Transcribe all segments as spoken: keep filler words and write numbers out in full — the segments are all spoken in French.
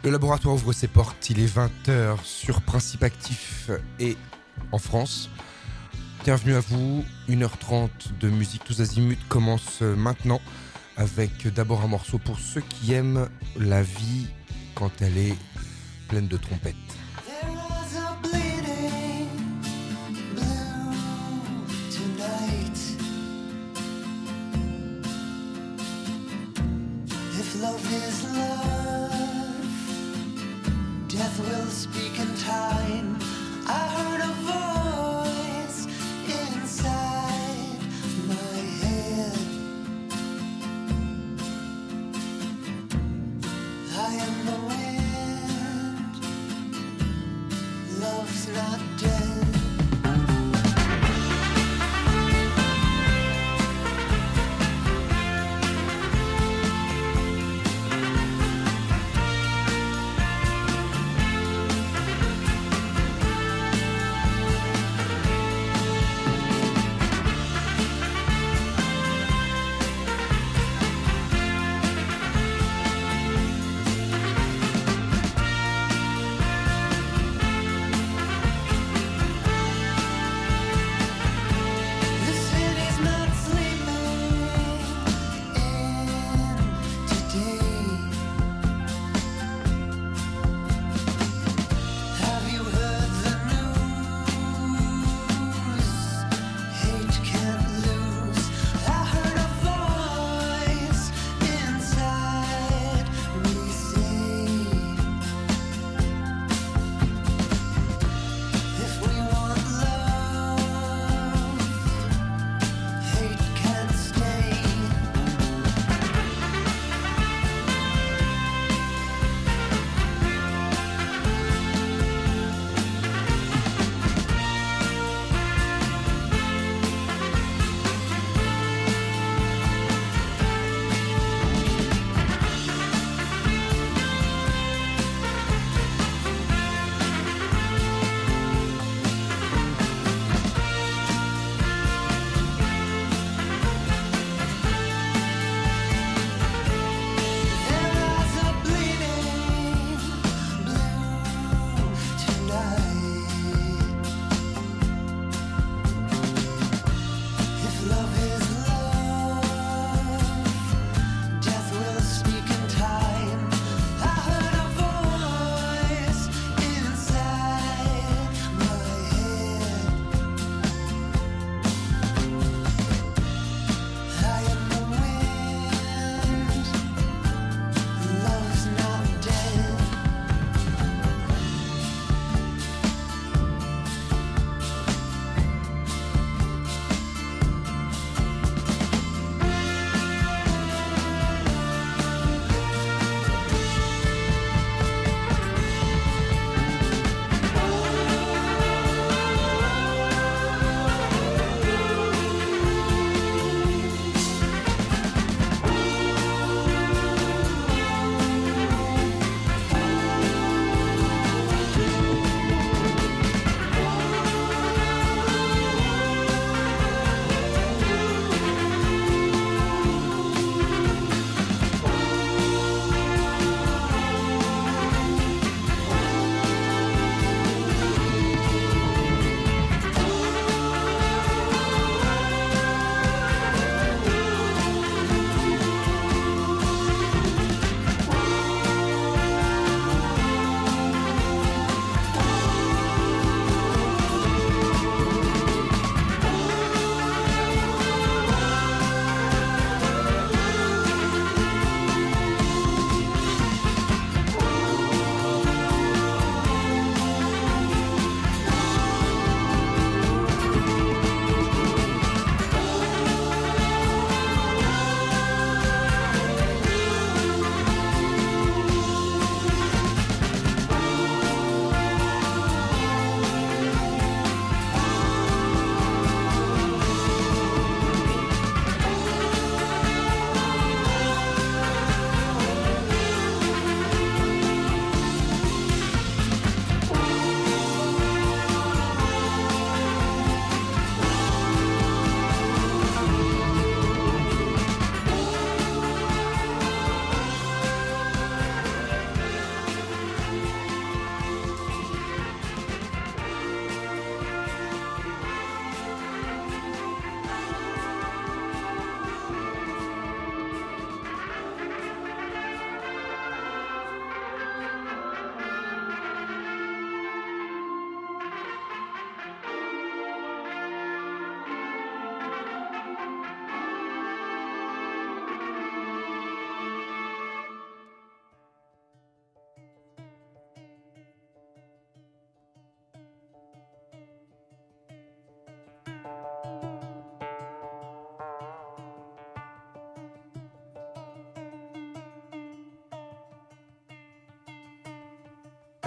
Le laboratoire ouvre ses portes, il est vingt heures sur Principe Actif et en France. Bienvenue à vous, une heure trente de musique tous azimuts commence maintenant avec d'abord un morceau pour ceux qui aiment la vie quand elle est pleine de trompettes. Love is love, death will speak in time. I heard a voice inside my head. I am the wind, love's not dead.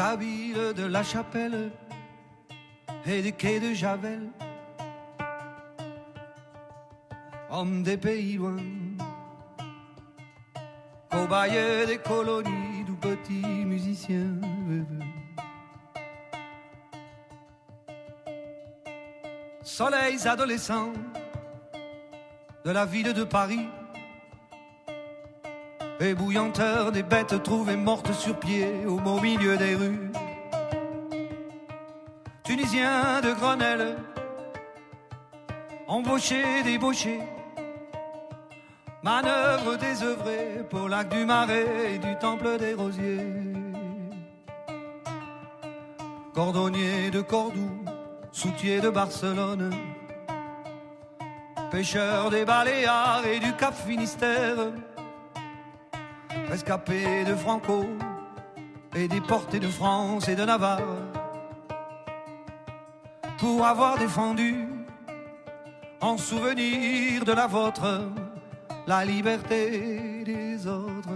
Kabyle de la Chapelle et des quais de Javel, homme des pays loin, cobaye des colonies, tout petit musicien. Soleils adolescents de la ville de Paris, ébouillanteur des bêtes trouvées mortes sur pied au beau milieu des rues. Tunisien de Grenelle, embauché, débauché, manœuvre désœuvrée pour lac du Marais et du temple des Rosiers. Cordonnier de Cordoue, soutier de Barcelone, pêcheur des Baléares et du Cap Finistère, rescapé de Franco et déporté de France et de Navarre, pour avoir défendu, en souvenir de la vôtre, la liberté des autres.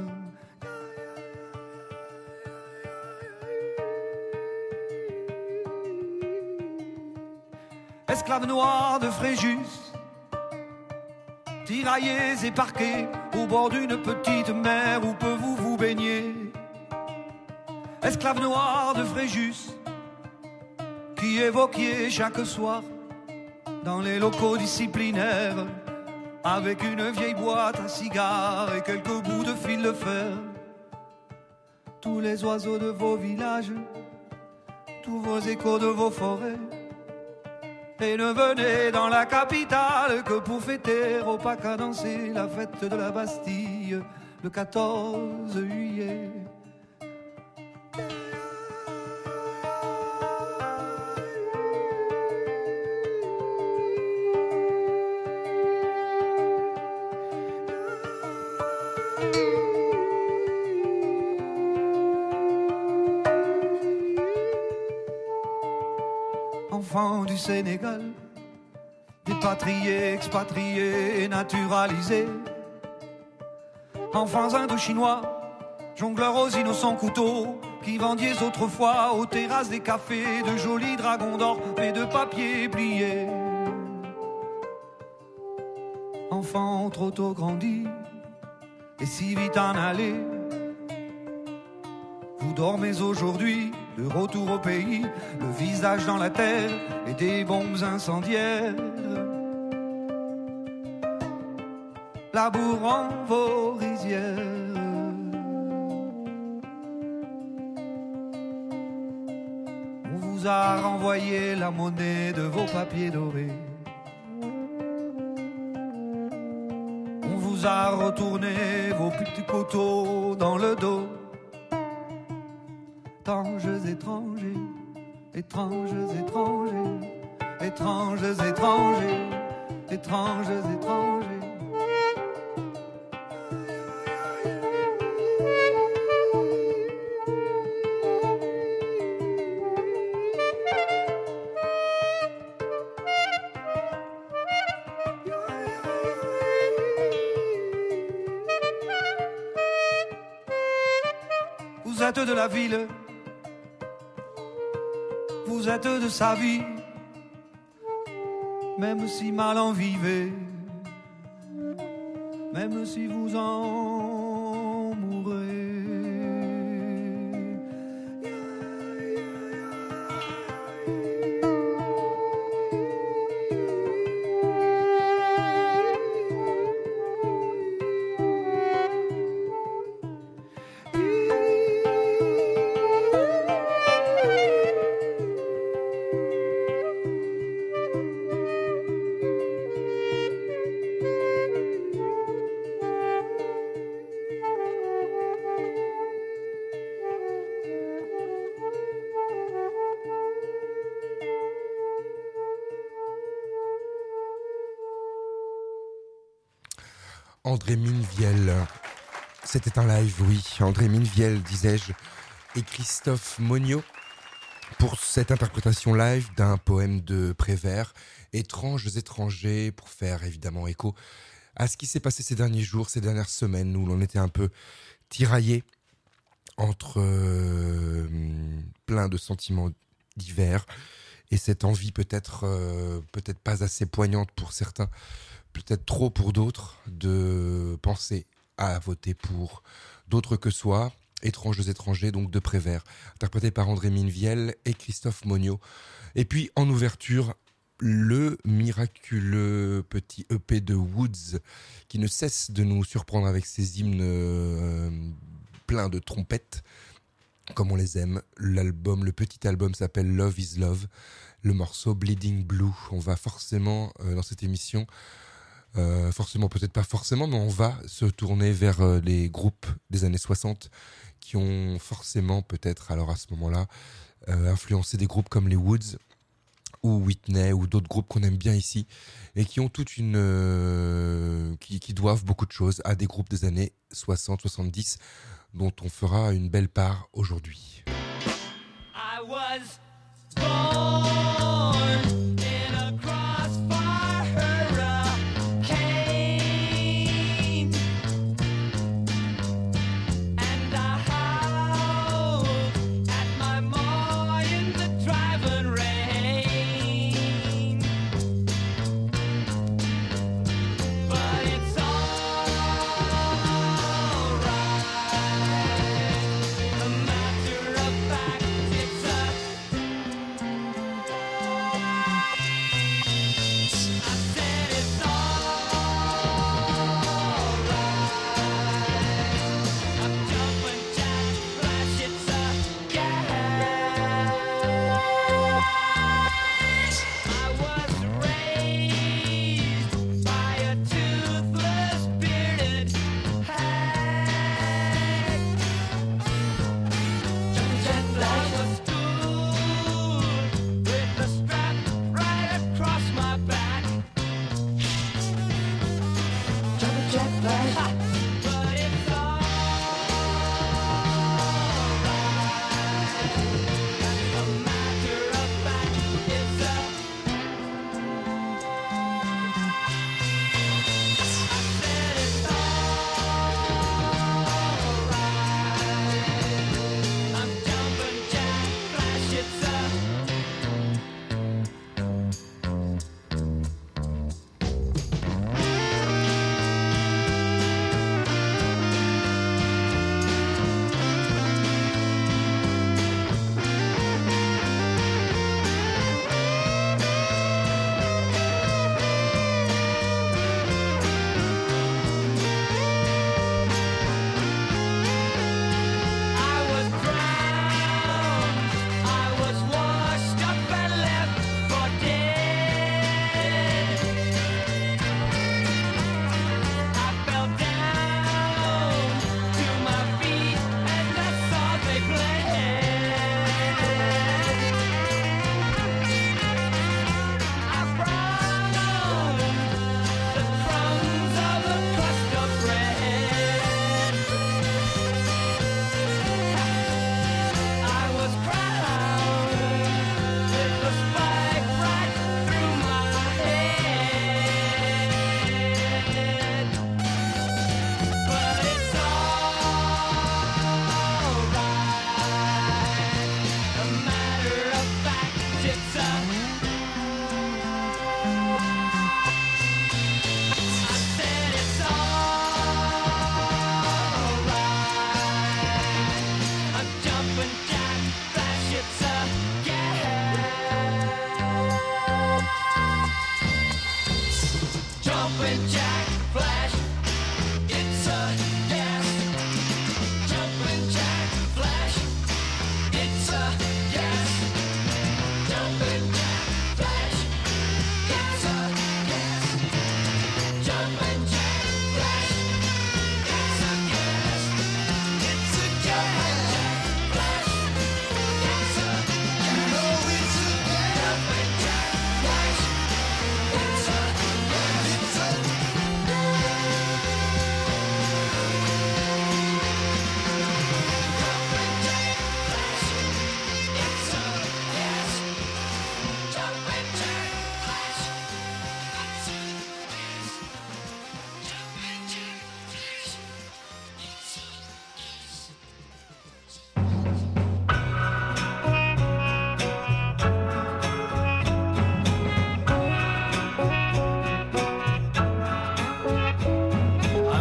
Esclaves noirs de Fréjus, tiraillés et parqués au bord d'une petite mer où peu vous vous baignez. Esclaves noirs de Fréjus, qui évoquiez chaque soir dans les locaux disciplinaires, avec une vieille boîte à cigares et quelques bouts de fil de fer, tous les oiseaux de vos villages, tous vos échos de vos forêts, et ne venez dans la capitale que pour fêter au pas cadencé la fête de la Bastille le quatorze juillet. Enfants du Sénégal, dépatriés, expatriés, naturalisés, enfants indo-chinois, jongleurs aux innocents couteaux, qui vendiez autrefois aux terrasses des cafés de jolis dragons d'or et de papier plié. Enfants trop tôt grandis et si vite en allés, vous dormez aujourd'hui, de retour au pays, le visage dans la terre et des bombes incendiaires. Labourant vos rizières. On vous a renvoyé la monnaie de vos papiers dorés. On vous a retourné vos petits couteaux dans le dos. Étranges étrangers, étranges étrangers, étranges étrangers, étranges étrangers. Vous êtes de la ville, vous êtes de sa vie, même si mal en vivez, même si vous en mourrez. André Minviel, c'était un live, oui. André Minviel, disais-je, et Christophe Monio pour cette interprétation live d'un poème de Prévert, Étranges étrangers, pour faire évidemment écho à ce qui s'est passé ces derniers jours, ces dernières semaines, où l'on était un peu tiraillé entre euh, plein de sentiments divers et cette envie peut-être euh, peut-être pas assez poignante pour certains, peut-être trop pour d'autres, de penser à voter pour d'autres que soi. Étranges aux étrangers, donc de Prévert, interprété par André Minviel et Christophe Monio. Et puis en ouverture, le miraculeux petit E P de Woods qui ne cesse de nous surprendre avec ses hymnes euh, pleins de trompettes, comme on les aime. L'album, le petit album s'appelle Love is Love. Le morceau Bleeding Blue. On va forcément euh, dans cette émission, euh, forcément peut-être pas forcément, mais on va se tourner vers euh, les groupes des années soixante qui ont forcément peut-être alors à ce moment-là euh, influencé des groupes comme les Woods ou Whitney ou d'autres groupes qu'on aime bien ici et qui ont toute une euh, qui, qui doivent beaucoup de choses à des groupes des années soixante soixante-dix dont on fera une belle part aujourd'hui. I was born in a crossfire hurricane, and I howled at my ma in the driving rain. But it's alright. A matter of fact, it's a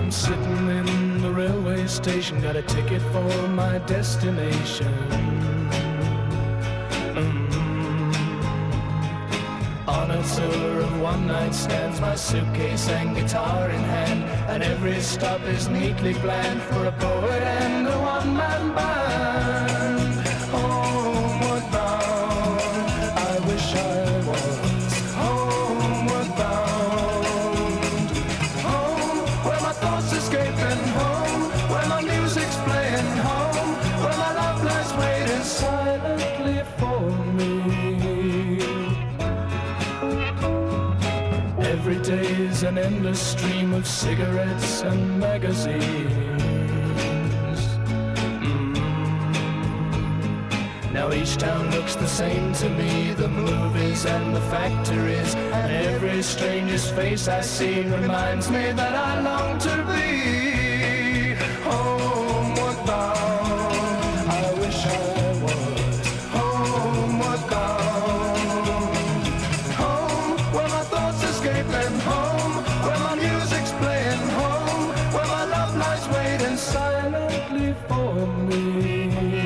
I'm sitting in the railway station, got a ticket for my destination. Mm. On a tour of one-night stands, my suitcase and guitar in hand, and every stop is neatly planned for a poet and a one-man band. Homeward bound, I wish I was homeward bound. Home, where my thoughts escaping, home, where my music's playing, home, where my love lies waiting silently for me. Every day's an endless stream of cigarettes and magazines. Mm. Now each town looks the same to me, the movies and the factories, and every stranger's face I see reminds me that I long to be homeward bound. I wish I was homeward bound. Home, where my thoughts escaping, home, where my music's playing, home, where my love lies waiting silently for me.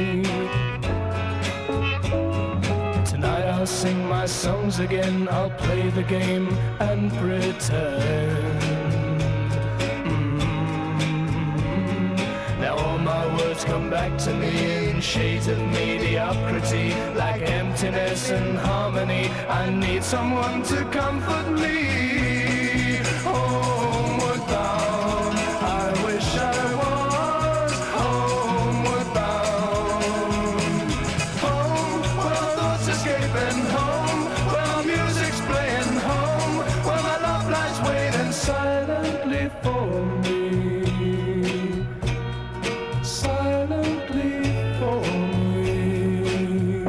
Tonight I'll sing my songs again, I'll play the game and pretend. Mm. Now all my words come back to me in shades of mediocrity, like emptiness and harmony. I need someone to comfort me. Homeward bound, I wish I was homeward bound. Home, where my thoughts escaping, home, where my music's playing, home, where my love lies waiting silently for me. Silently for me.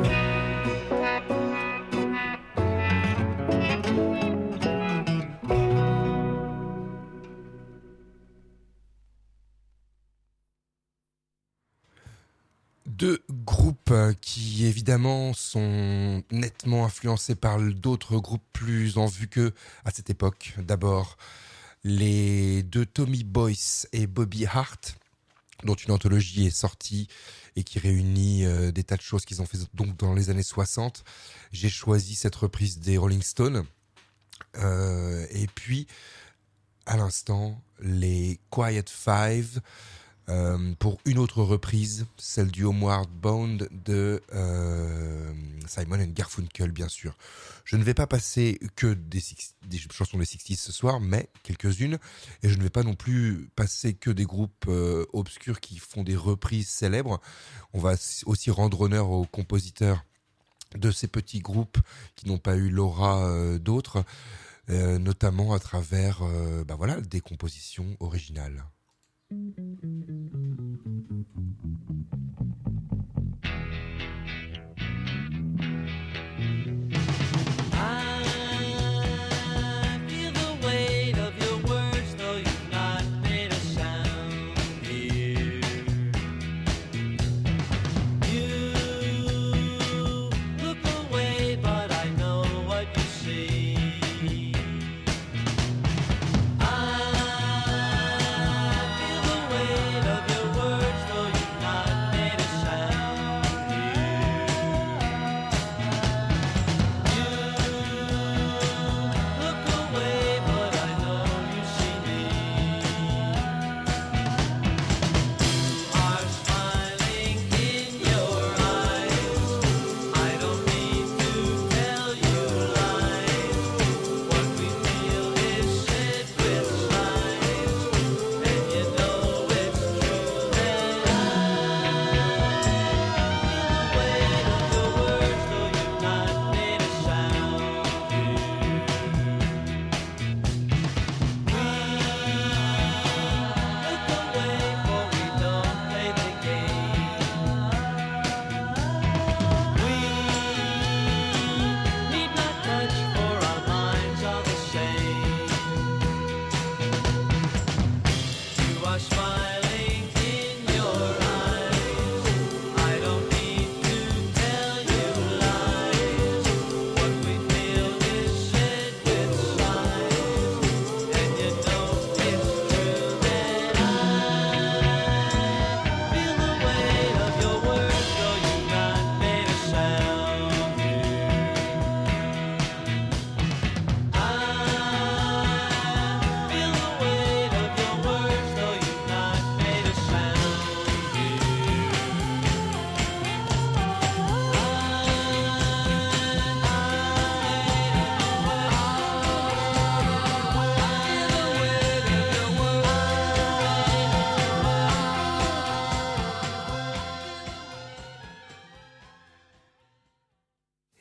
Deux groupes euh, qui évidemment sont nettement influencés par d'autres groupes plus en vue qu'eux à cette époque. D'abord, les deux Tommy Boyce et Bobby Hart, dont une anthologie est sortie et qui réunit euh, des tas de choses qu'ils ont fait donc dans les années soixante. J'ai choisi cette reprise des Rolling Stones. Euh, et puis, à l'instant, les Quiet Five, euh, pour une autre reprise, celle du Homeward Bound de euh, Simon and Garfunkel, bien sûr. Je ne vais pas passer que des, six, des chansons des sixties ce soir, mais quelques-unes. Et je ne vais pas non plus passer que des groupes euh, obscurs qui font des reprises célèbres. On va aussi rendre honneur aux compositeurs de ces petits groupes qui n'ont pas eu l'aura euh, d'autres, euh, notamment à travers euh, bah voilà, des compositions originales. I feel the weight of your words, though you've not made a sound here. You look away, but I know what you see. I feel the weight of your words, though you've not made a sound.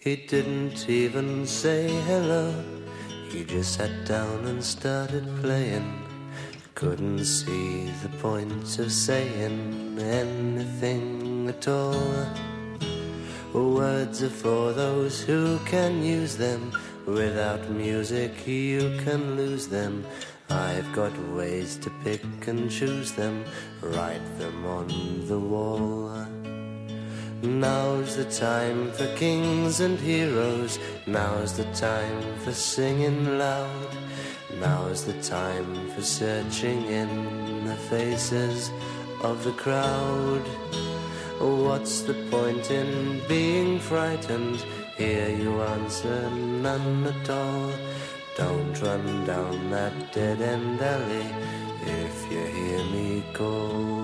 He didn't even say hello. He just sat down and started playing. Couldn't see the point of saying anything at all. Words are for those who can use them. Without music you can lose them. I've got ways to pick and choose them, write them on the wall. Now's the time for kings and heroes. Now's the time for singing loud. Now's the time for searching in the faces of the crowd. What's the point in being frightened? Here you answer, none at all. Don't run down that dead-end alley if you hear me call.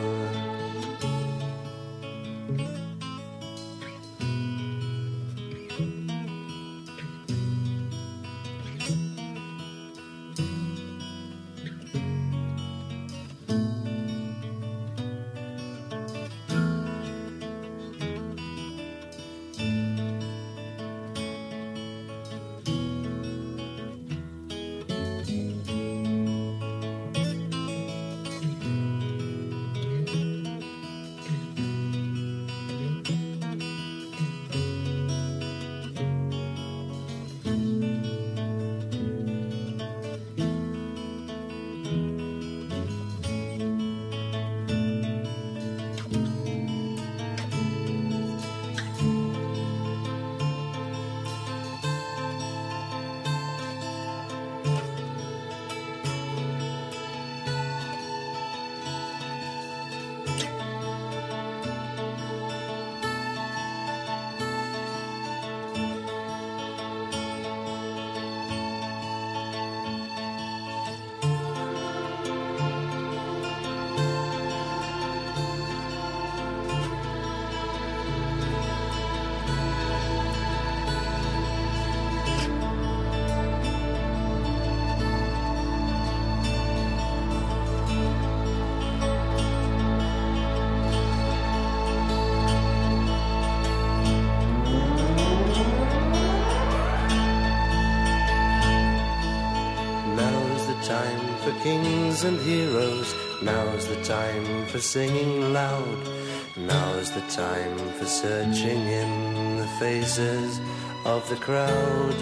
Kings and heroes, now's the time for singing loud. Now's the time for searching in the faces of the crowd.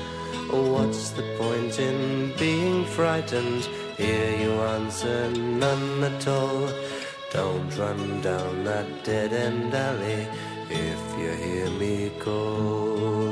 What's the point in being frightened? Here you answer, none at all. Don't run down that dead-end alley if you hear me call.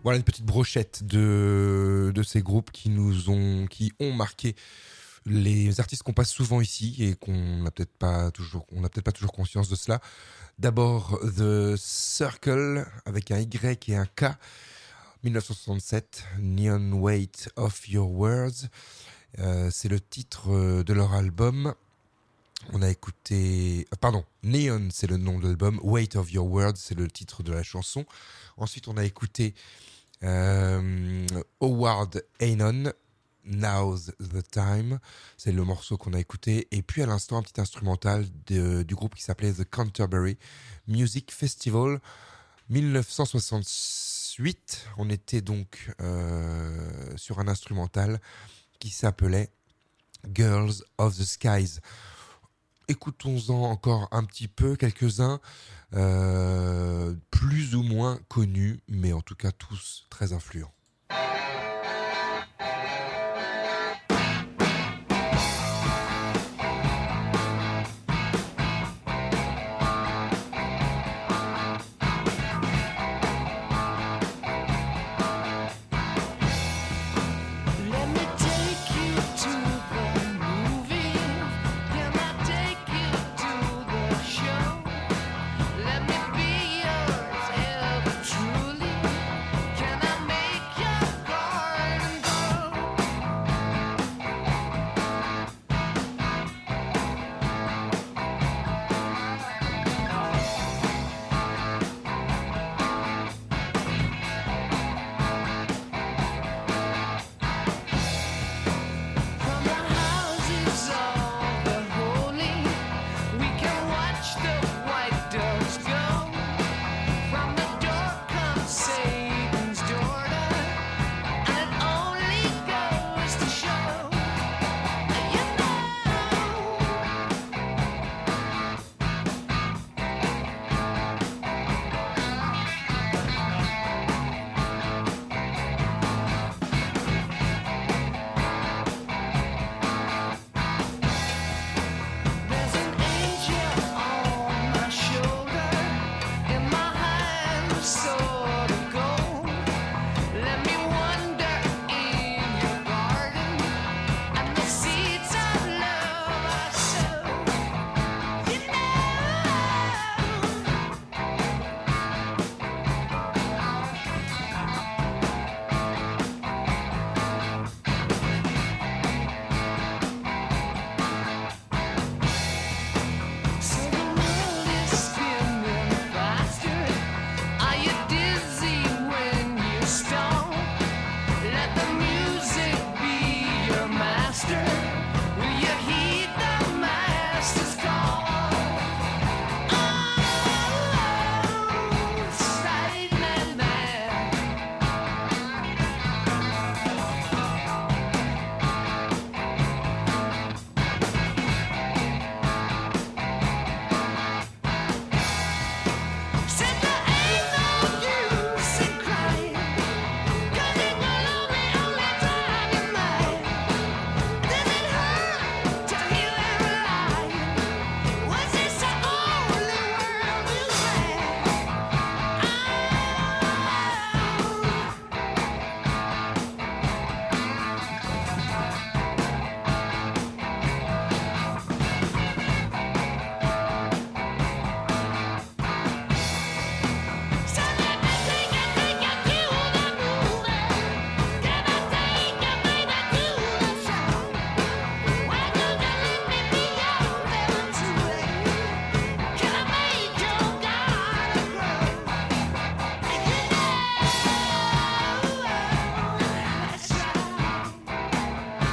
Voilà une petite brochette de, de ces groupes qui nous ont, qui ont marqué les artistes qu'on passe souvent ici et qu'on n'a peut-être pas toujours, on n'a peut-être pas toujours conscience de cela. D'abord The Circle avec un Y et un K, dix-neuf cent soixante-sept, Neon Weight of Your Words. Euh, c'est le titre de leur album. On a écouté, euh, pardon, Neon c'est le nom de l'album, Weight of Your Words c'est le titre de la chanson. Ensuite on a écouté euh, Howard Aynon, Now's the Time, c'est le morceau qu'on a écouté. Et puis à l'instant un petit instrumental de, du groupe qui s'appelait The Canterbury Music Festival, dix-neuf cent soixante-huit. On était donc euh, sur un instrumental qui s'appelait Girls of the Skies. Écoutons-en encore un petit peu, quelques-uns, euh, plus ou moins connus, mais en tout cas tous très influents. Let me take you to the movie. Can I take you to the show? Let me be yours ever truly. Can I make your garden grow? From the houses of the holy, we can watch the white doves go. From the door comes Satan's daughter, and it only goes to show, you know. There's an angel on my shoulder, in my hand a sword of gold. Let me wander in your garden, and the seeds of love I sow, you So the world is spinning faster. Are you dizzy when you stomp? Let the music be your master. Will you heed the master's call? Oh, silent man. Said there ain't no use in crying, 'cause it will only, only drive you mad. Does it hurt to hear them lying? Was this the only world you had? So let me take you, take you to the movie. Can I take you, baby, to the show? Why don't you let me be yours ever truly? Can I make your garden grow? You know, that's right.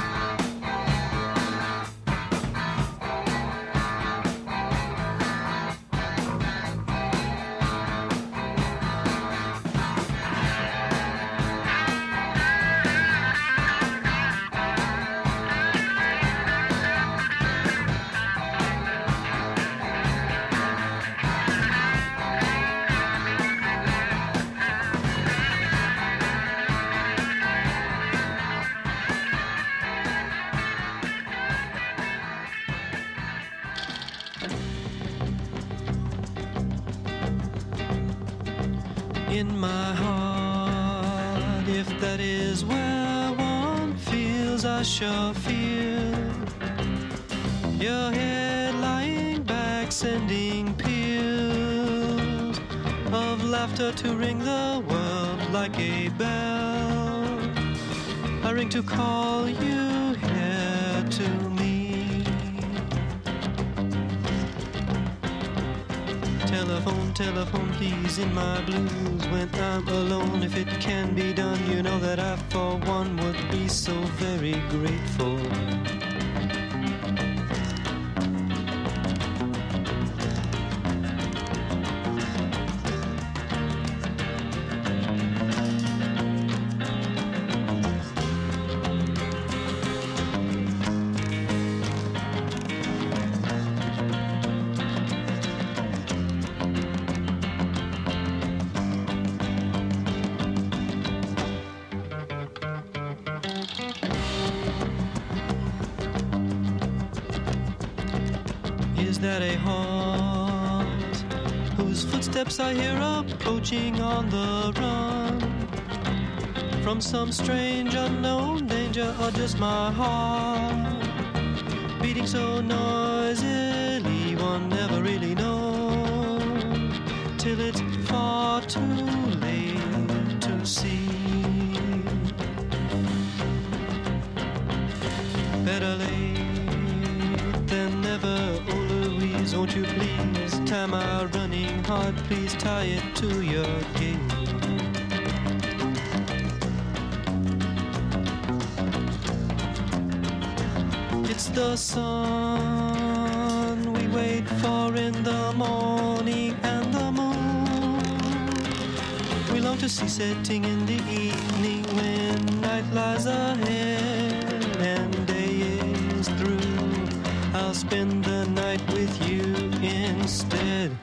In my heart if that is where one feels, I sure feel your head lying back, sending peals of laughter to ring the world like a bell. I ring to call you here to me. Telephone, telephone, please, in my blues when I'm alone. If it can be done, you know that I for one would be so very grateful. Is that a horse whose footsteps I hear approaching on the run from some strange unknown danger, or just my heart beating so noisily one never really knows till it's far too late to see? Better late than never. Won't you please tie my running heart, please tie it to your gate. It's the sun we wait for in the morning, and the moon we long to see setting in the evening when night lies ahead and day is through. I'll spend the night with you instead.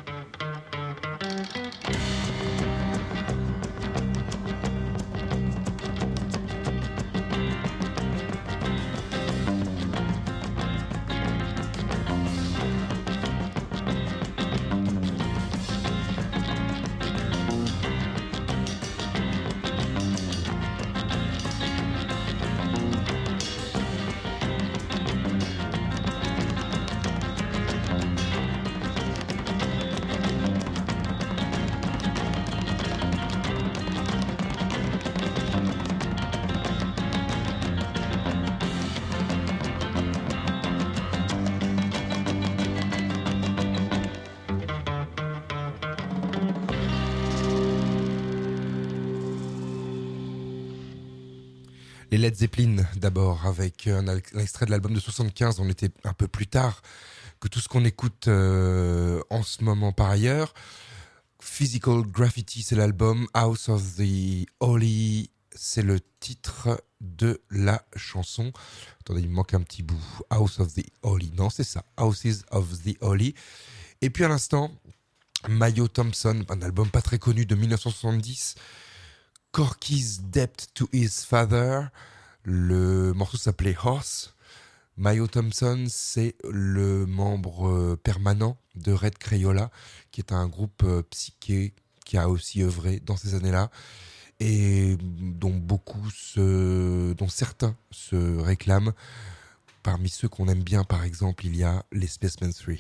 Les Led Zeppelin d'abord, avec un, un extrait de l'album de soixante-quinze. On était un peu plus tard que tout ce qu'on écoute euh, en ce moment par ailleurs. Physical Graffiti, c'est l'album. House of the Holy, c'est le titre de la chanson. Attendez, il me manque un petit bout. House of the Holy, non c'est ça, Houses of the Holy. Et puis à l'instant, Mayo Thompson, un album pas très connu de dix-neuf cent soixante-dix, Corky's Debt to His Father. Le morceau s'appelait Horse. Mayo Thompson, c'est le membre permanent de Red Crayola, qui est un groupe psyché qui a aussi œuvré dans ces années-là et dont beaucoup se, dont certains se réclament. Parmi ceux qu'on aime bien, par exemple, il y a les Spacemen trois.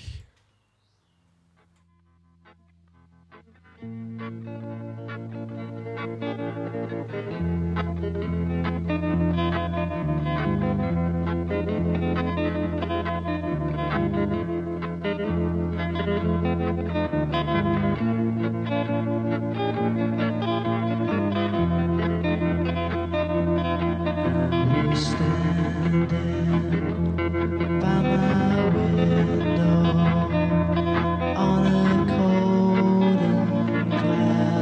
By my window on a cold and cloudy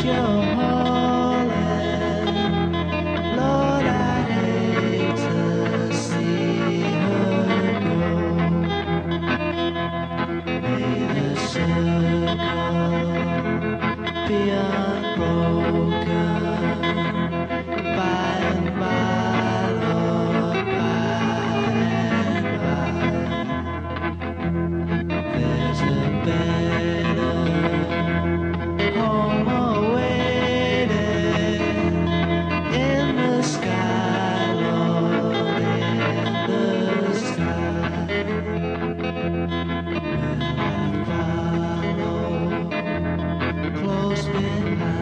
you're hauling. Lord, I hate to see her go. May the circle be unbroken. By and by, Lord, by and by, there's a better home awaiting in the sky, Lord, in the sky. Will I follow close behind?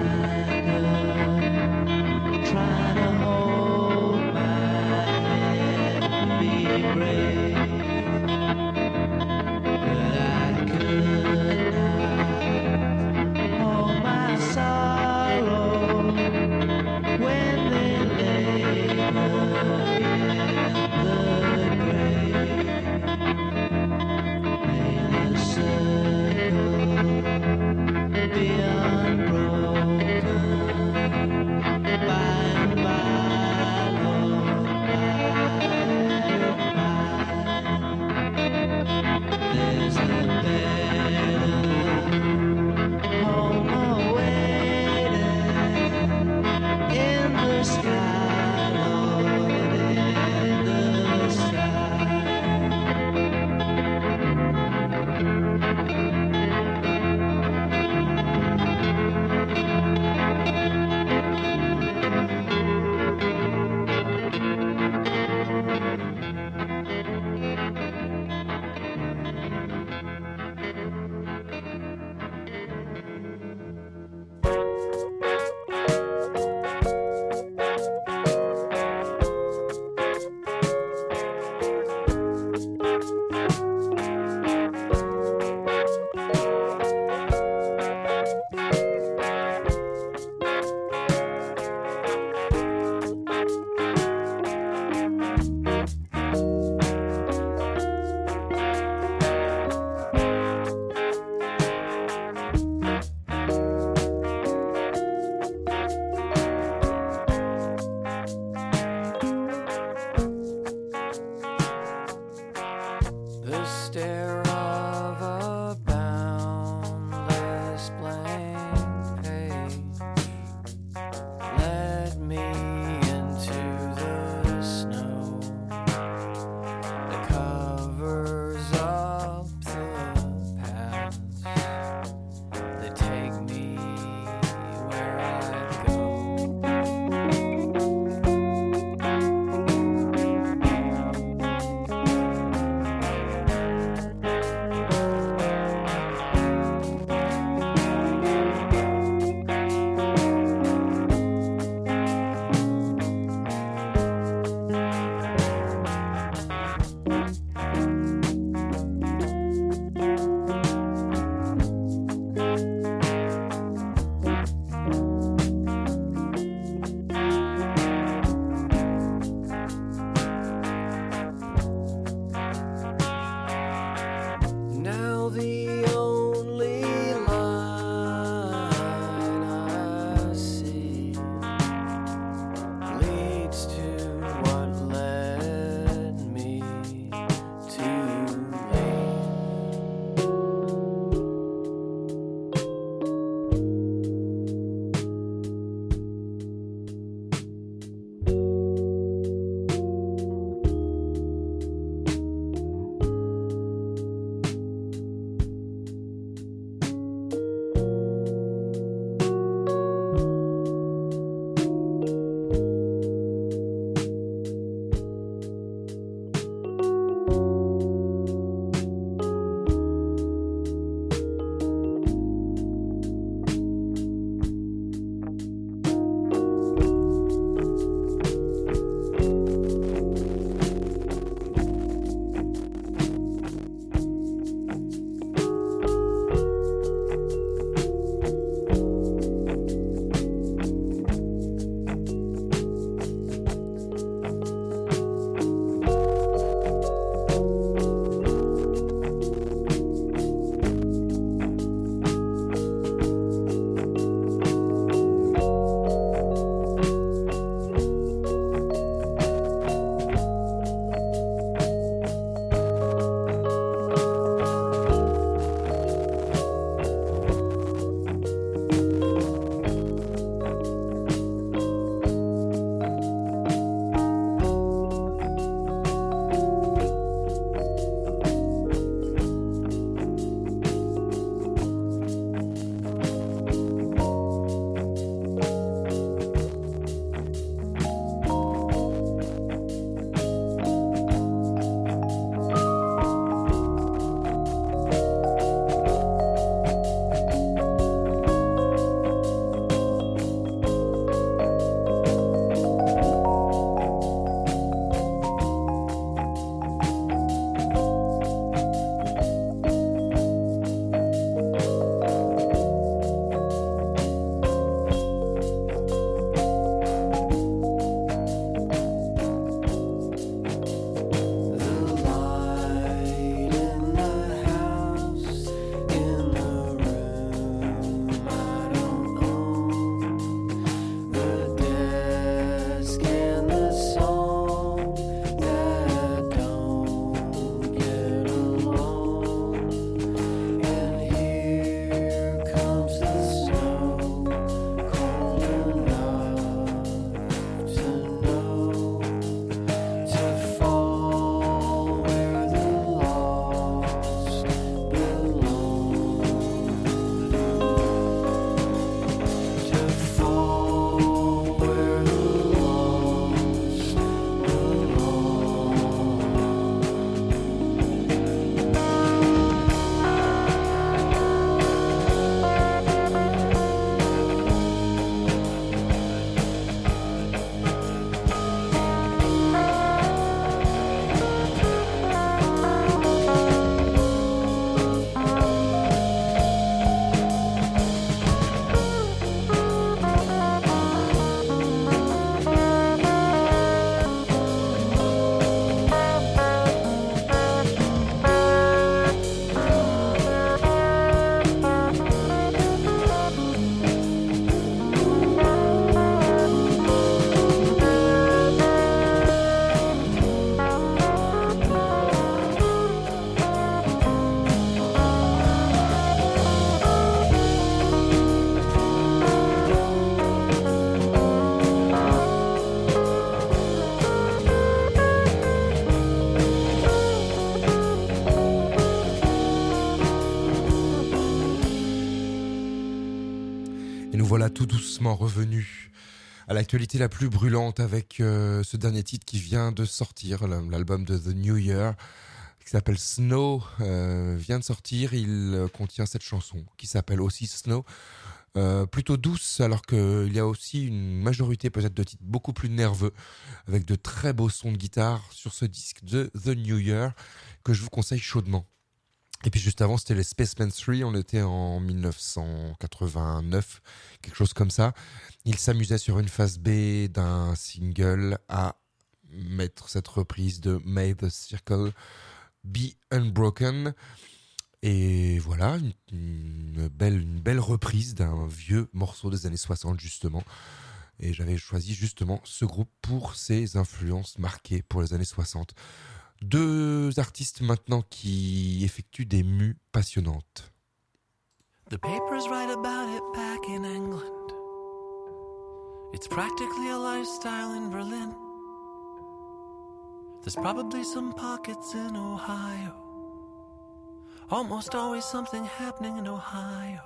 nous voilà tout doucement revenus à l'actualité la plus brûlante avec euh, ce dernier titre qui vient de sortir, l'album de The New Year, qui s'appelle Snow, euh, vient de sortir. Il euh, contient cette chanson qui s'appelle aussi Snow, euh, plutôt douce, alors qu'il y a aussi une majorité peut-être de titres beaucoup plus nerveux, avec de très beaux sons de guitare sur ce disque de The New Year, que je vous conseille chaudement. Et puis juste avant, c'était les Spaceman trois, on était en dix-neuf cent quatre-vingt-neuf, quelque chose comme ça. Ils s'amusaient sur une phase B d'un single à mettre cette reprise de May the Circle Be Unbroken. Et voilà, une, une, belle, une belle reprise d'un vieux morceau des années soixante justement. Et j'avais choisi justement ce groupe pour ses influences marquées pour les années soixante. Deux artistes maintenant qui effectuent des mues passionnantes. The papers write about it back in England. It's practically a lifestyle in Berlin. There's probably some pockets in Ohio. Almost always something happening in Ohio.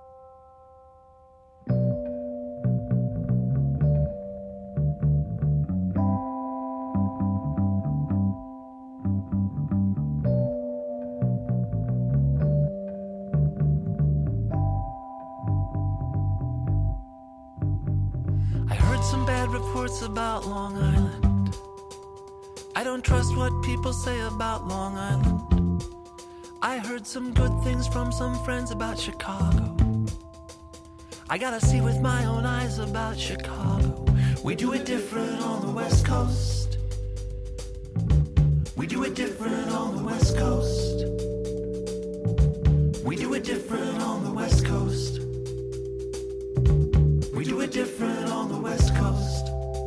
Reports about Long Island. I don't trust what people say about Long Island. I heard some good things from some friends about Chicago. I gotta see with my own eyes about Chicago. We do it different on the West Coast. We do it different on the West Coast. We do it different on the West Coast. We do it different on the West Coast.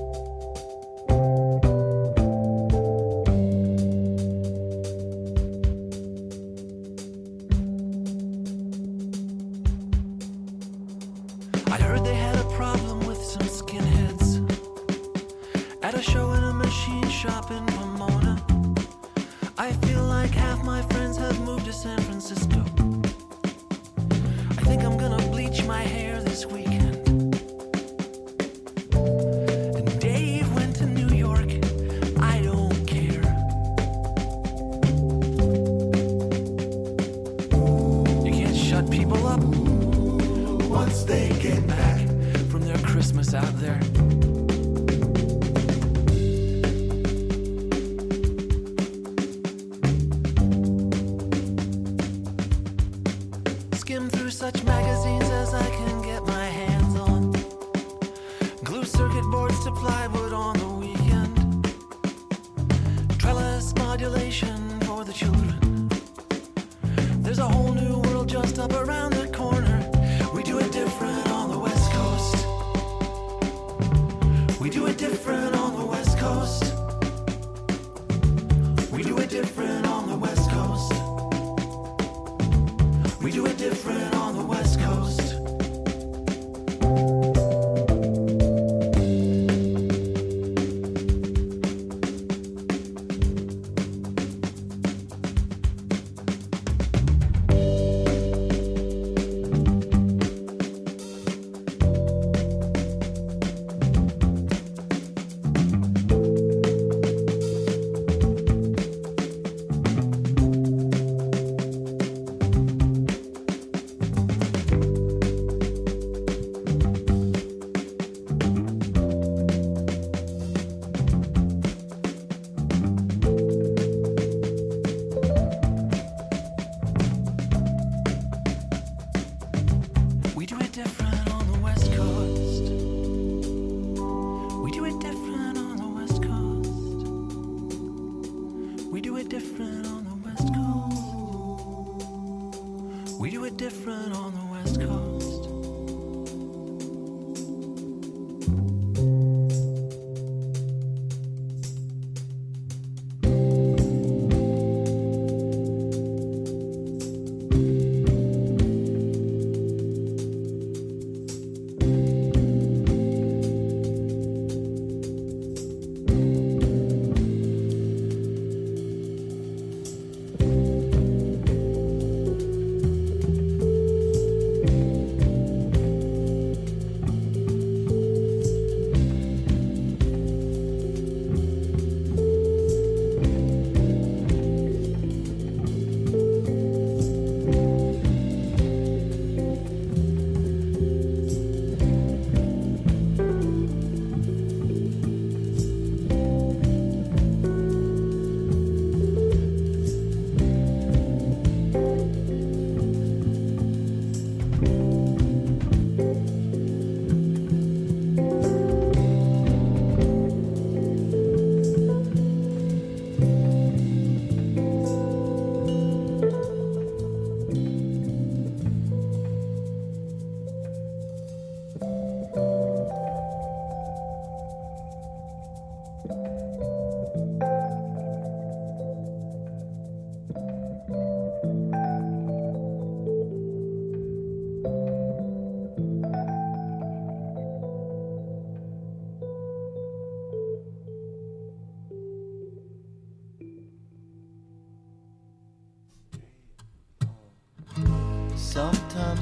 I heard they had a problem with some skinheads at a show in a machine shop in Pomona. I feel like half my friends have moved to San Francisco. I think I'm gonna bleach my hair this weekend. Out there. Skim through such magazines as I can get my hands on. Glue circuit boards to plywood on the weekend. Trellis modulation for the children. There's a whole new world just up around the corner. We do it different on the West Coast. We do it different on the West Coast. We do it different on the West Coast. We do it different on the West Coast.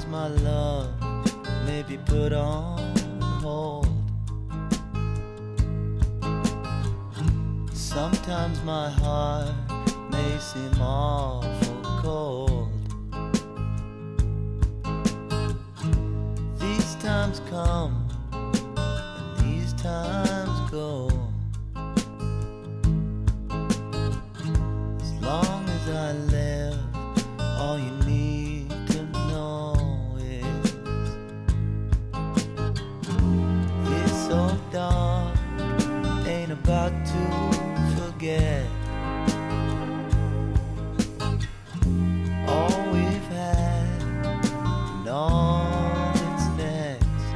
Sometimes my love may be put on hold. Sometimes my heart may seem awful cold. These times come and these times go. As long as I live, all you need to know is this old dog ain't about to forget all we've had and all that's next.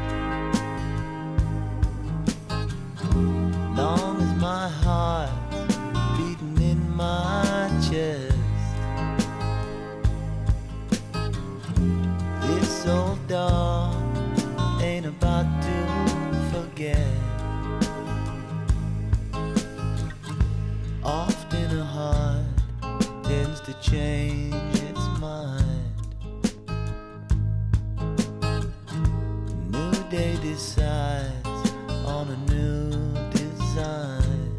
Long as my heart's beating in my chest, this old dog ain't about to forget. Often a heart tends to change its mind. A new day decides on a new design.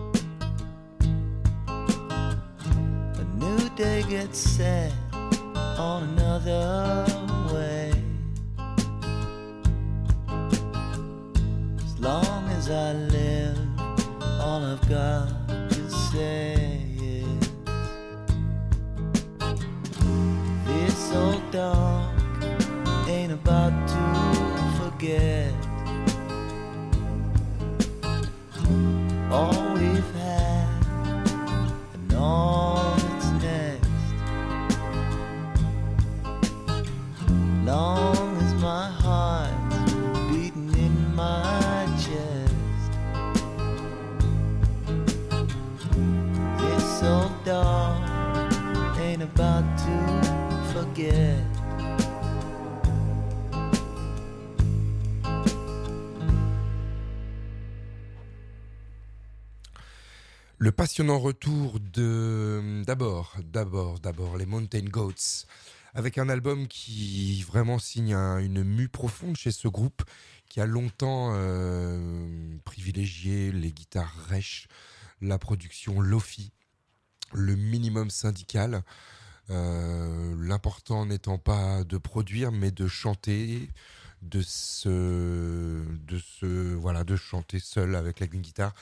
A new day gets set on another way. As long as I live, all I've got to say is this old dog ain't about to forget all we've had and all that's next. Long as my heart's beating in my chest, this old dog ain't about to forget. Le passionnant retour de d'abord, d'abord, d'abord les Mountain Goats, avec un album qui vraiment signe un- une mue profonde chez ce groupe qui a longtemps euh, privilégié les guitares rêches, la production lofi, le minimum syndical. Euh, l'important n'étant pas de produire, mais de chanter, de se, de se, voilà, de chanter seul avec la guitare,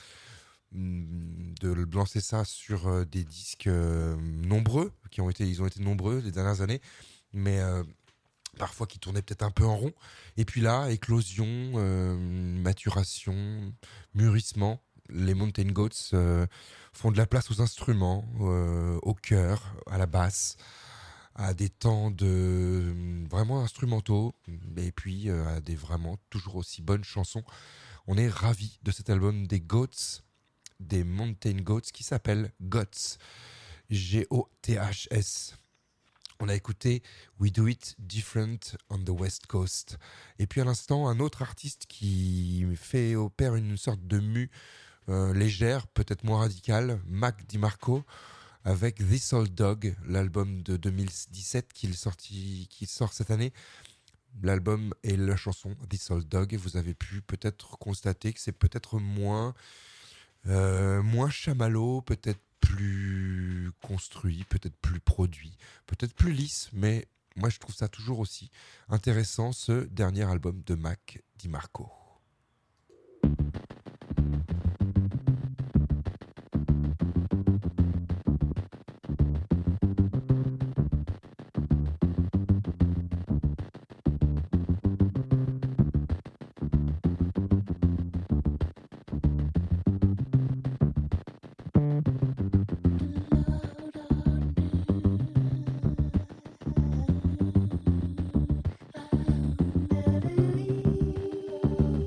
de lancer ça sur euh, des disques euh, nombreux, qui ont été, ils ont été nombreux les dernières années, mais euh, parfois qui tournaient peut-être un peu en rond. Et puis là, éclosion, euh, maturation, mûrissement. Les Mountain Goats euh, font de la place aux instruments, euh, au chœur, à la basse, à des temps de vraiment instrumentaux, et puis euh, à des vraiment toujours aussi bonnes chansons. On est ravis de cet album des Goats, des Mountain Goats, qui s'appelle Goats, G O T H S. On a écouté We Do It Different on the West Coast. Et puis à l'instant, un autre artiste qui fait opère une sorte de mue euh, légère, peut-être moins radicale, Mac DiMarco, avec This Old Dog, l'album de deux mille dix-sept qu'il, sorti, qu'il sort cette année. L'album et la chanson This Old Dog, vous avez pu peut-être constater que c'est peut-être moins, euh, moins chamallow, peut-être plus construit, peut-être plus produit, peut-être plus lisse, mais moi je trouve ça toujours aussi intéressant, ce dernier album de Mac DiMarco. Thank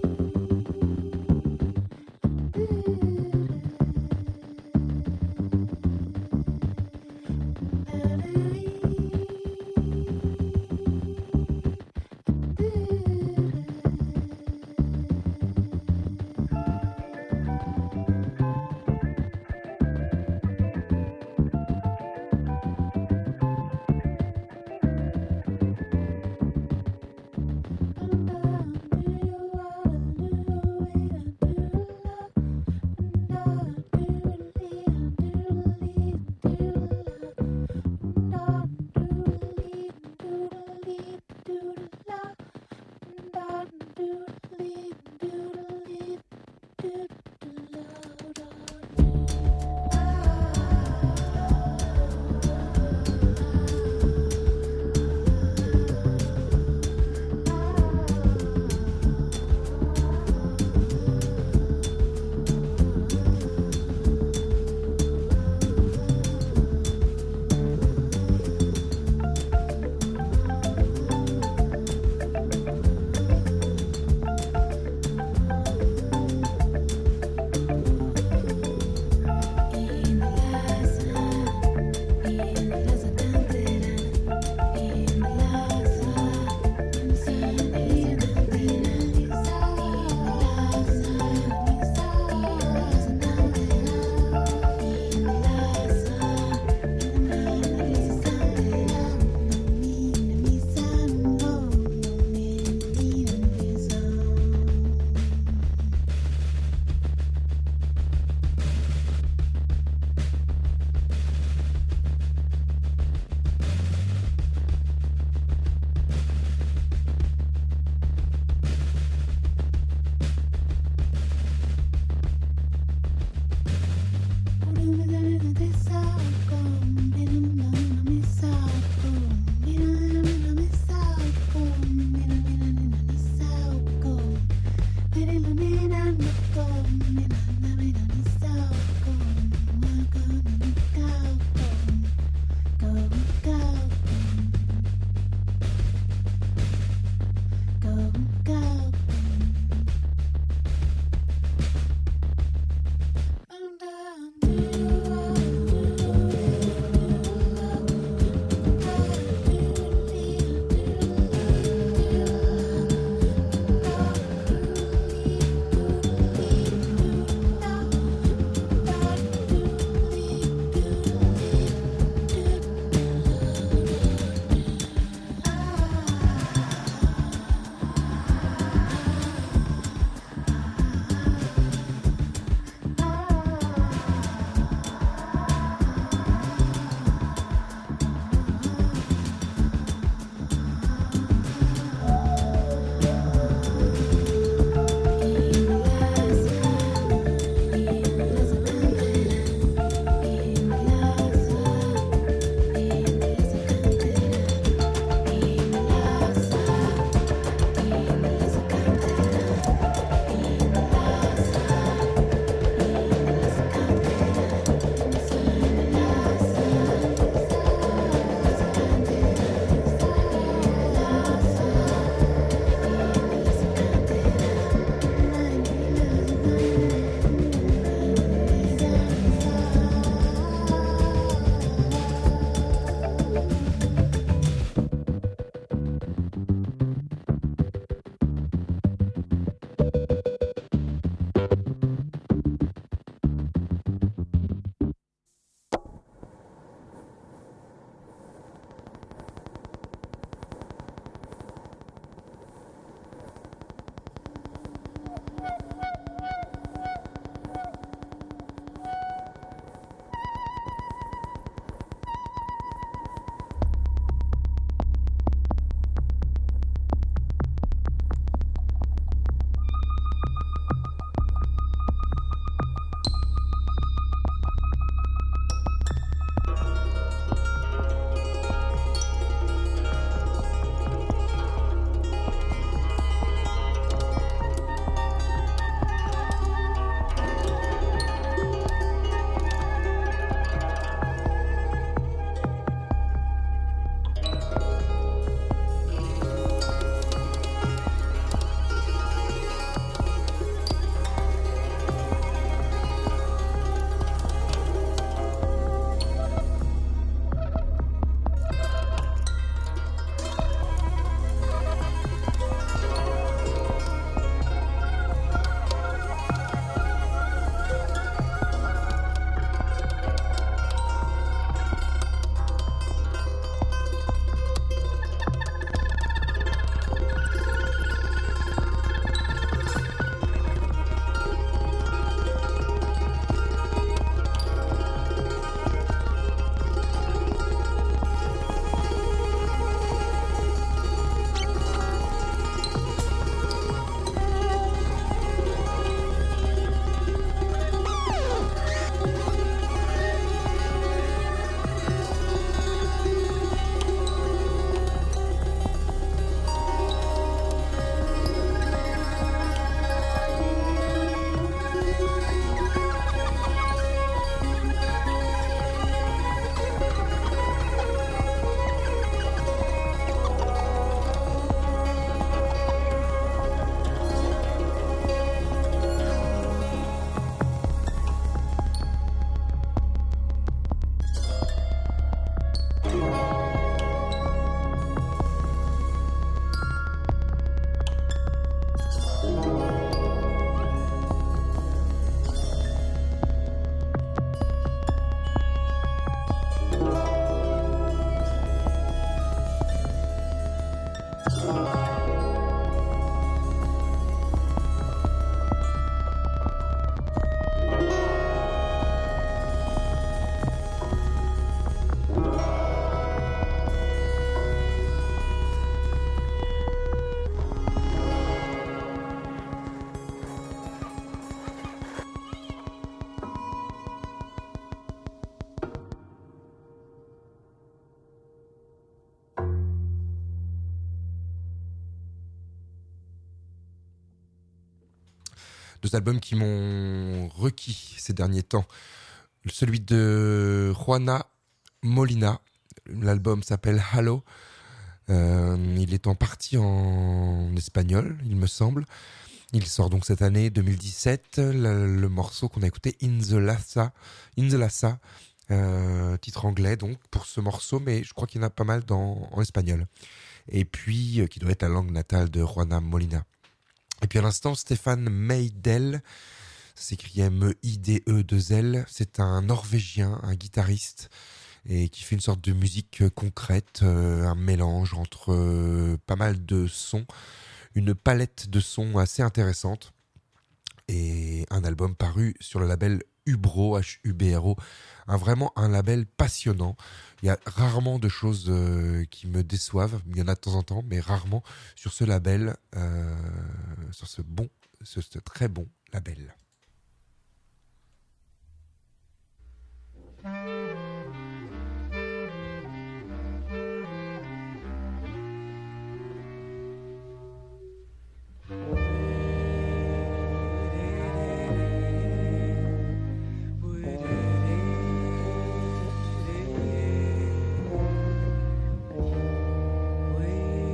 Deux albums qui m'ont requis ces derniers temps. Celui de Juana Molina, l'album s'appelle Hello. Euh, il est en partie en espagnol, il me semble. Il sort donc cette année deux mille dix-sept. Le, le morceau qu'on a écouté, In the Lassa, In the Lassa, euh, titre anglais donc pour ce morceau, mais je crois qu'il y en a pas mal dans, en espagnol. Et puis, euh, qui doit être la langue natale de Juana Molina. Et puis à l'instant, Stéphane Meidel, ça s'écrit M E I D E deux L. C'est un Norvégien, un guitariste, et qui fait une sorte de musique concrète, euh, un mélange entre euh, pas mal de sons, une palette de sons assez intéressante, et un album paru sur le label Hubro, H U B R O, un, vraiment un label passionnant. Il y a rarement de choses euh, qui me déçoivent, il y en a de temps en temps, mais rarement sur ce label, euh, sur ce bon, ce, ce très bon label.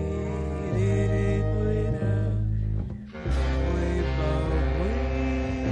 Way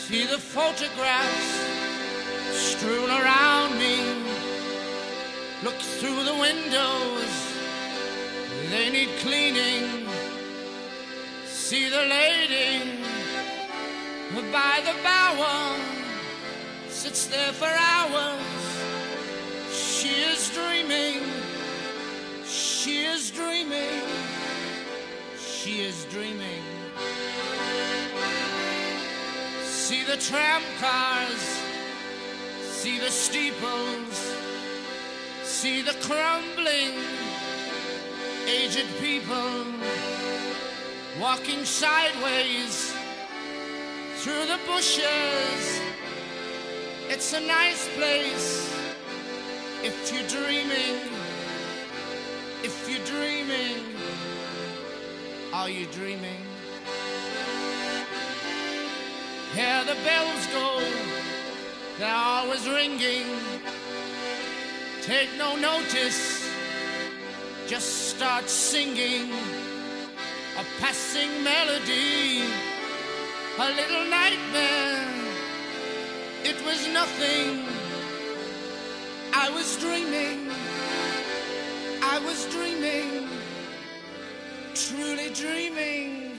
See the photographs strewn around me. Look through the windows, they need cleaning. See the lady by the bower, sits there for hours. She is dreaming, she is dreaming, she is dreaming. See the tram cars, see the steeples, see the crumbling, aged people walking sideways through the bushes. It's a nice place if you're dreaming, if you're dreaming. Are you dreaming? Hear the bells go, they're always ringing. Take no notice, just start singing a passing melody, a little nightmare. It was nothing. I was dreaming, I was dreaming, truly dreaming.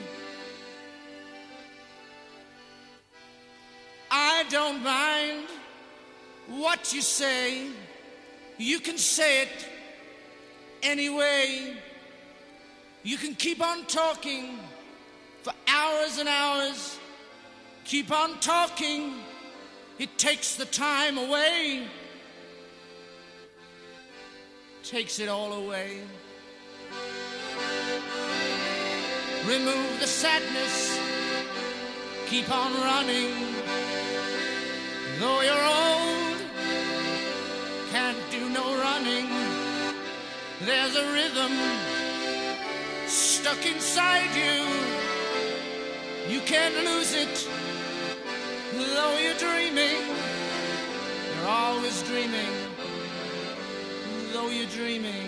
I don't mind what you say, you can say it anyway. You can keep on talking for hours and hours. Keep on talking, it takes the time away. Takes it all away. Remove the sadness, keep on running. Though you're old, can't do no running. There's a rhythm stuck inside you. You can't lose it. Though you're dreaming, you're always dreaming. Though you're dreaming.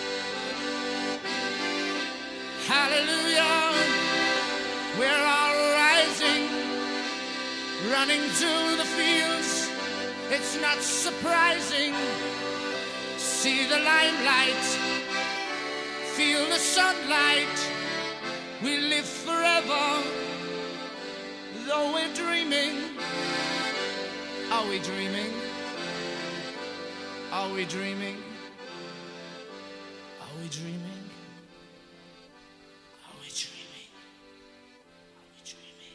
Hallelujah, we're all rising, running to the fields. It's not surprising. See the limelight, feel the sunlight. We live forever, though we're dreaming. Are we dreaming? Are we dreaming? Are we dreaming? Are we dreaming? Are we dreaming?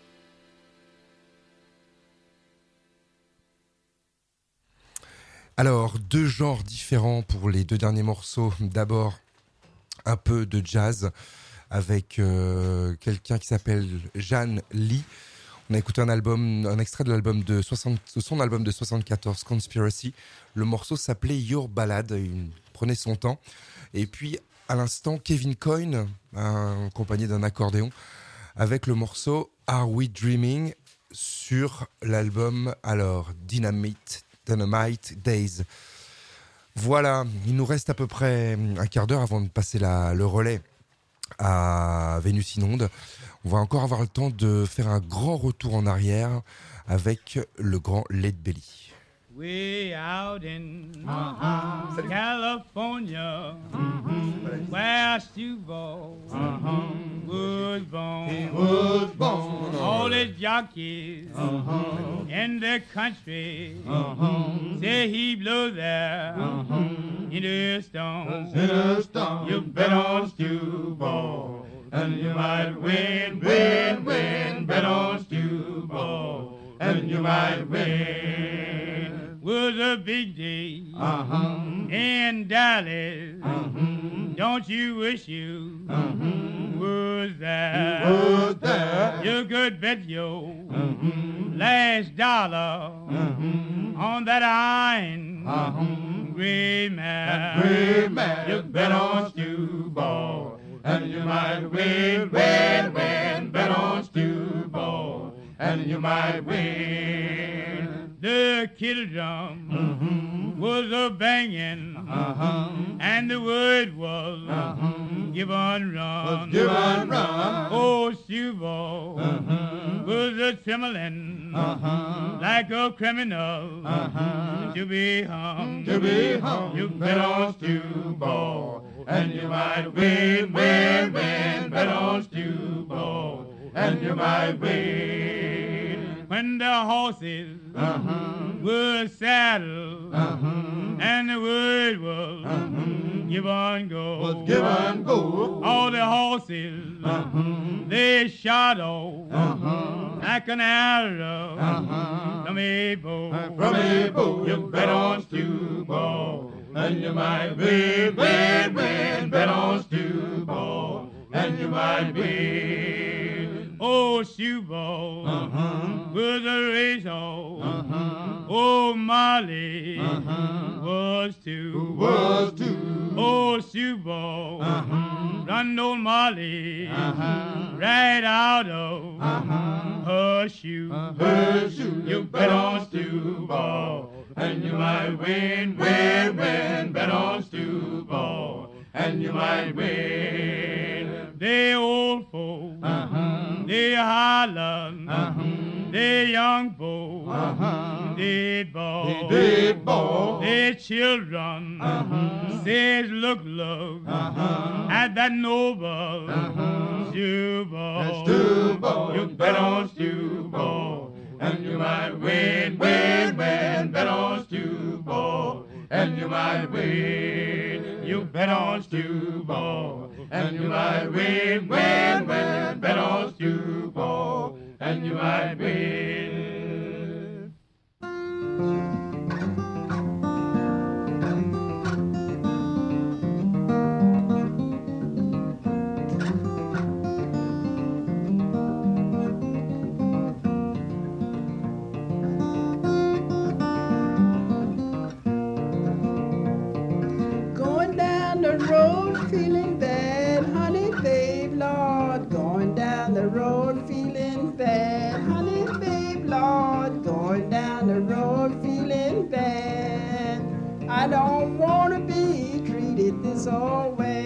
Alors, deux genres différents pour les deux derniers morceaux. D'abord, un peu de jazz avec euh, quelqu'un qui s'appelle Jan Lee. On a écouté un album, un extrait de l'album de soixante, son album de soixante-quatorze, Conspiracy. Le morceau s'appelait Your Ballad. Il prenait son temps. Et puis, à l'instant, Kevin Coyne, accompagné d'un accordéon, avec le morceau Are We Dreaming sur l'album alors Dynamite, Dynamite Days. Voilà, il nous reste à peu près un quart d'heure avant de passer la, le relais à Vénus Inonde. On va encore avoir le temps de faire un grand retour en arrière avec le grand Led Belly. Way out in uh-huh. California, uh-huh. where Suvo uh-huh. was born. He was born. All the jockeys uh-huh. in the country uh-huh. say he blew there uh-huh. in a storm. In a storm. You bet on Suvo, and you might win, win, win. Bet on Suvo, and you might win. Was a big day uh-huh. in Dallas. Uh-huh. Don't you wish you uh-huh. was there? Was there? You could bet your uh-huh. last dollar uh-huh. on that iron uh-huh. gray man. Gray man. You bet on Stu Ball, and you might win, win, win. Bet on Stu Ball, and you might win. The kettle drum uh-huh. was a banging, uh-huh. and And the word was Uh-huh. Gibbon Was Run. Gibbon Run. Oh, Stewball Uh-huh. was a trembling Uh-huh. like a criminal Uh-huh. to be hung. To be hung. You bet on Stewball. And you might win, win, win. Bet on Stewball. And you might win. When the horses Uh-huh. were saddled Uh-huh. and the word was Uh-huh. give on go. Was give on go. All the horses Uh-huh. they shot off Uh-huh. like an arrow Uh-huh. from a bow. From a bow. You bet on Stewball. And you might win, win, win. Bet on Stewball. And you might win. Oh, Stewball Uh-huh. was a racehorse. Uh-huh. Oh, Molly Uh-huh. was too. Was too. Oh, Stewball Uh-huh. run old Molly Uh-huh. right out of Uh-huh. her shoe. Her shoe. You bet on Stewball. And you might win, win, win. Bet on Stewball. And you might win. They old folks, Uh-huh. they hollered, Uh-huh. they young folks, Uh-huh. they ball, They did ball. they children Uh-huh. says look, look Uh-huh. at that noble Uh-huh. Stewball. Stewball. You bet on Stewball. And you might win, win, win. Bet on Stewball. And you might win. You bet on Stewball. And you might win, win, win. Bet on Stewball. And you might win. Going down the road feeling bad, honey, babe, Lord. Going down the road feeling bad, honey, babe, Lord. Going down the road feeling bad. I don't want to be treated this old way.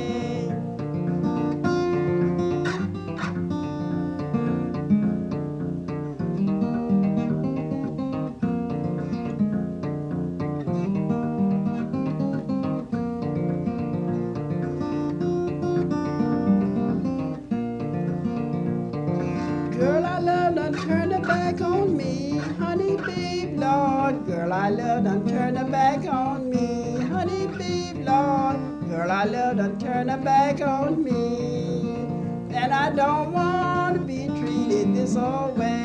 Girl, I love done turn her back on me, honey, babe, Lord. Girl, I love done turn her back on me, honey, babe, Lord. Girl, I love done turn her back on me, and I don't want to be treated this old way.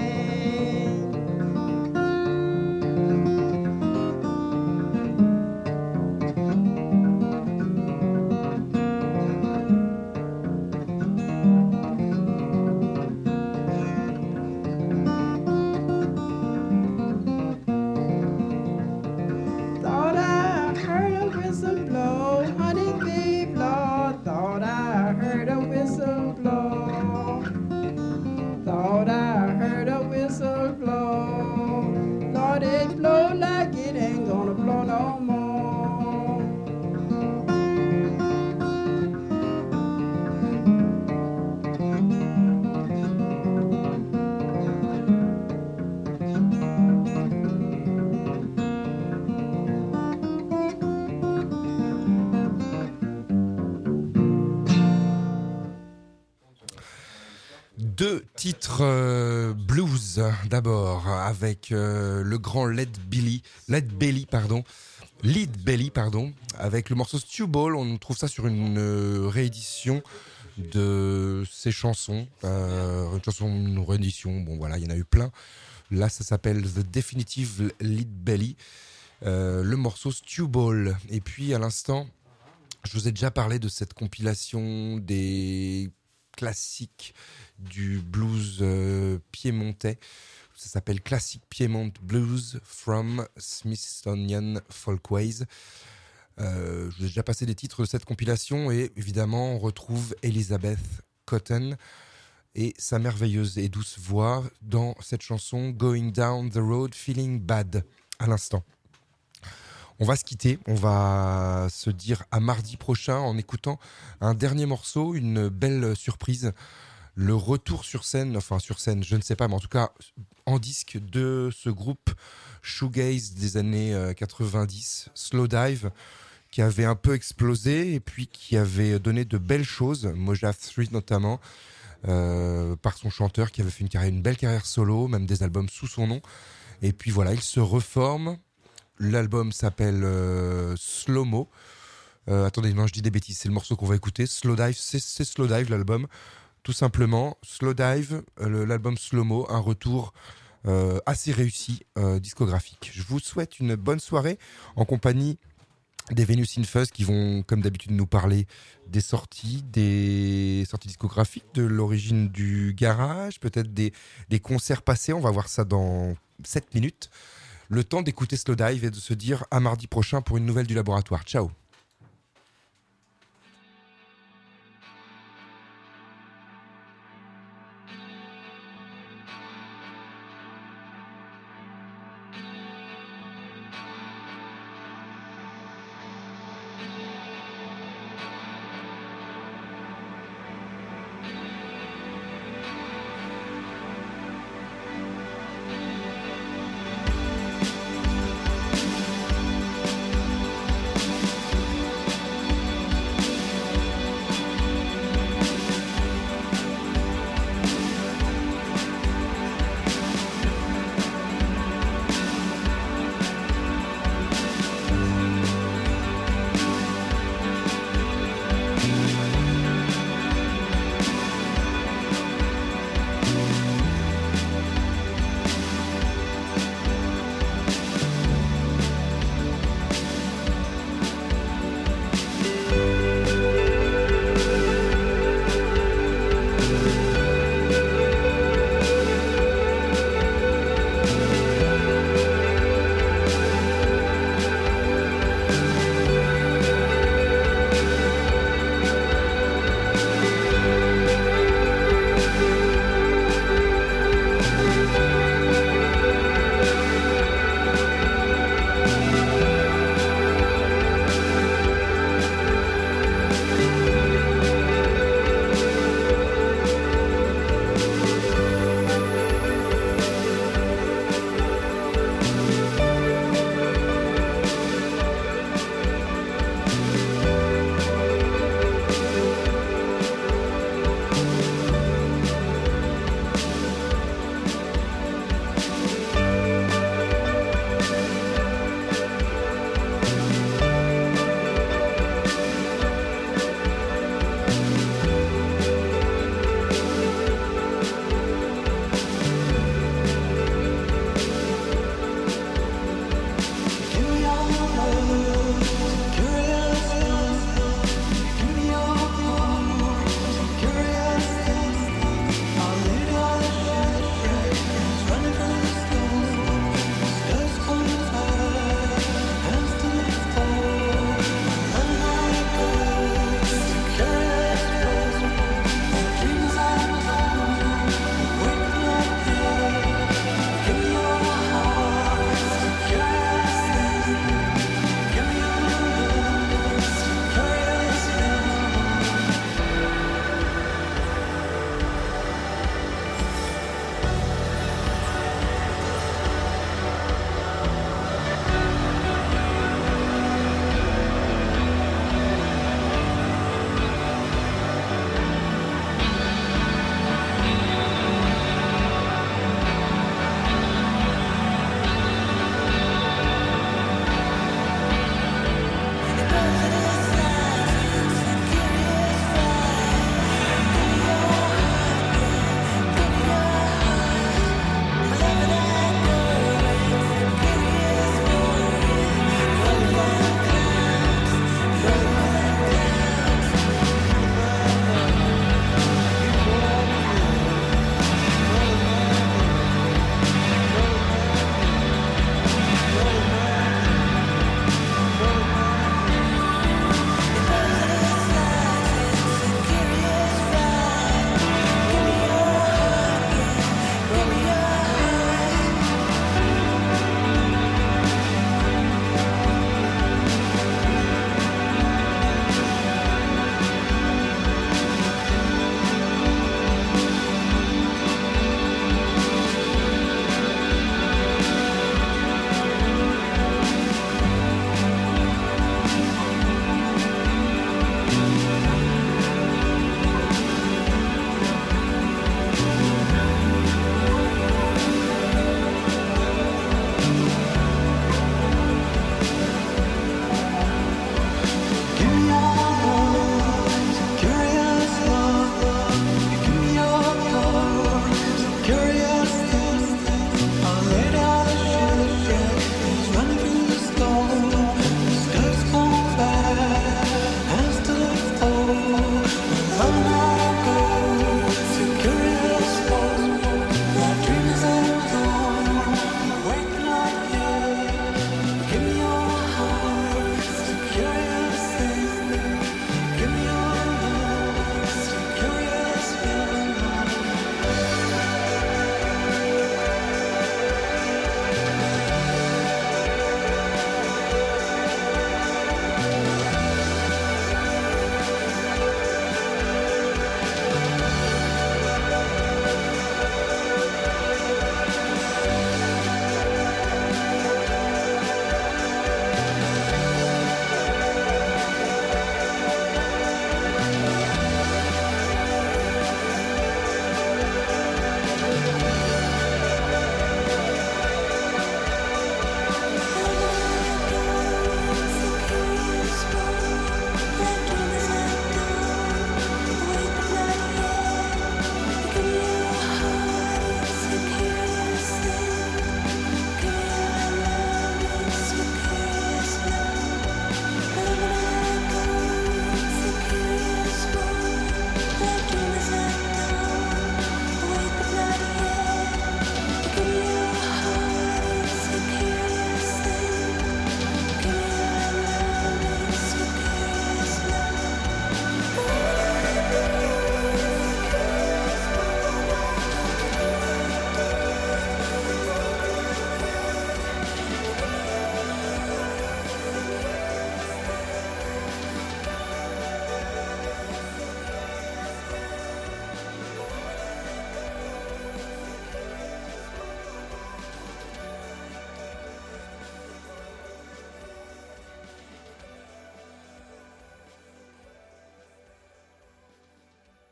Thought I heard a whistle blow, honey, babe, Lord. Thought I heard a whistle blow. Thought I heard a whistle blow. Lord, it blow like it ain't gonna blow no more. Deux titres euh, blues d'abord avec euh, le grand Led Belly, Led Belly pardon, Lead Belly pardon, avec le morceau Stewball. On trouve ça sur une euh, réédition de ses chansons, euh, une chanson, une réédition. Bon voilà, il y en a eu plein. Là, ça s'appelle The Definitive Lead Belly. Euh, le morceau Stewball. Et puis à l'instant, je vous ai déjà parlé de cette compilation des classiques du blues euh, piémontais. Ça s'appelle Classic Piedmont Blues from Smithsonian Folkways. Euh, je vous ai déjà passé des titres de cette compilation et évidemment on retrouve Elizabeth Cotton et sa merveilleuse et douce voix dans cette chanson Going Down the Road Feeling Bad à l'instant. On va se quitter, on va se dire à mardi prochain en écoutant un dernier morceau, une belle surprise. Le retour sur scène, enfin sur scène, je ne sais pas, mais en tout cas en disque de ce groupe shoegaze des années quatre-vingt-dix, Slowdive, qui avait un peu explosé et puis qui avait donné de belles choses, Mojave trois notamment, euh, par son chanteur qui avait fait une, carrière, une belle carrière solo, même des albums sous son nom. Et puis voilà, il se reforme. L'album s'appelle euh, Slow Mo. Euh, attendez, non, je dis des bêtises, c'est le morceau qu'on va écouter. Slowdive, c'est, c'est Slowdive l'album. Tout simplement, Slowdive, euh, l'album Slow Mo, un retour euh, assez réussi euh, discographique. Je vous souhaite une bonne soirée en compagnie des Venus in Fuzz qui vont, comme d'habitude, nous parler des sorties, des sorties discographiques, de l'origine du garage, peut-être des, des concerts passés. On va voir ça dans sept minutes. Le temps d'écouter Slowdive et de se dire à mardi prochain pour une nouvelle du laboratoire. Ciao.